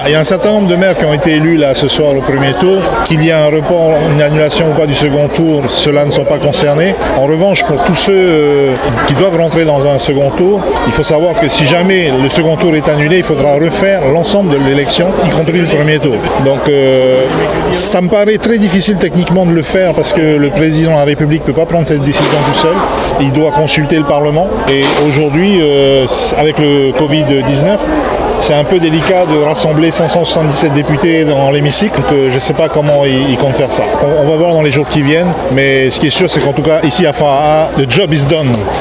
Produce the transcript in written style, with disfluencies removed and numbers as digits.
Il y a un certain nombre de maires qui ont été élus là ce soir au premier tour. Qu'il y ait un report, une annulation ou pas du second tour, ceux-là ne sont pas concernés. En revanche, pour tous ceux qui doivent rentrer dans un second tour, il faut savoir que si jamais le second tour est annulé, il faudra refaire l'ensemble de l'élection, y compris le premier tour. Donc ça me paraît très difficile techniquement de le faire parce que le président de la République ne peut pas prendre cette décision tout seul. Il doit consulter le Parlement. Et aujourd'hui, avec le Covid-19, c'est un peu délicat de rassembler 577 députés dans l'hémicycle. Donc, je ne sais pas comment ils comptent faire ça. On va voir dans les jours qui viennent. Mais ce qui est sûr, c'est qu'en tout cas, ici à FAA, the job is done.